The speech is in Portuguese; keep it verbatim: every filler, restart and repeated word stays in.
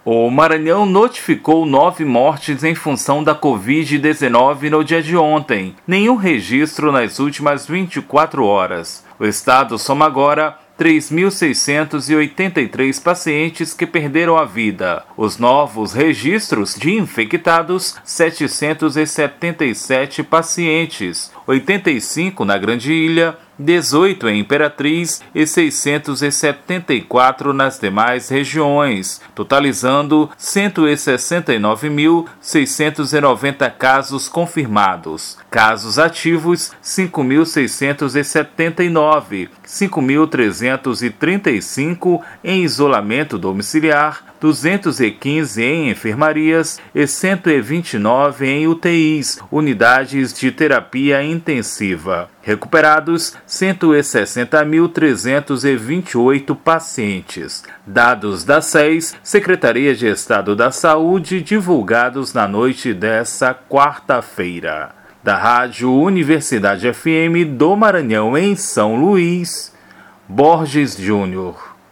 O Maranhão notificou nove mortes em função da covid dezenove no dia de ontem, nenhum registro nas últimas vinte e quatro horas. O estado soma agora três mil seiscentos e oitenta e três pacientes que perderam a vida. Os novos registros de infectados, setecentos e setenta e sete pacientes, oitenta e cinco na Grande Ilha, dezoito em Imperatriz e seiscentos e setenta e quatro nas demais regiões, totalizando cento e sessenta e nove mil, seiscentos e noventa casos confirmados. Casos ativos, cinco mil seiscentos e setenta e nove, cinco mil trezentos e trinta e cinco em isolamento domiciliar, duzentos e quinze em enfermarias e cento e vinte e nove em U T Is, unidades de terapia intensiva. Recuperados, cento e sessenta mil, trezentos e vinte e oito pacientes. Dados da S E S, Secretaria de Estado da Saúde, divulgados na noite dessa quarta-feira. Da Rádio Universidade F M do Maranhão, em São Luís, Borges Júnior.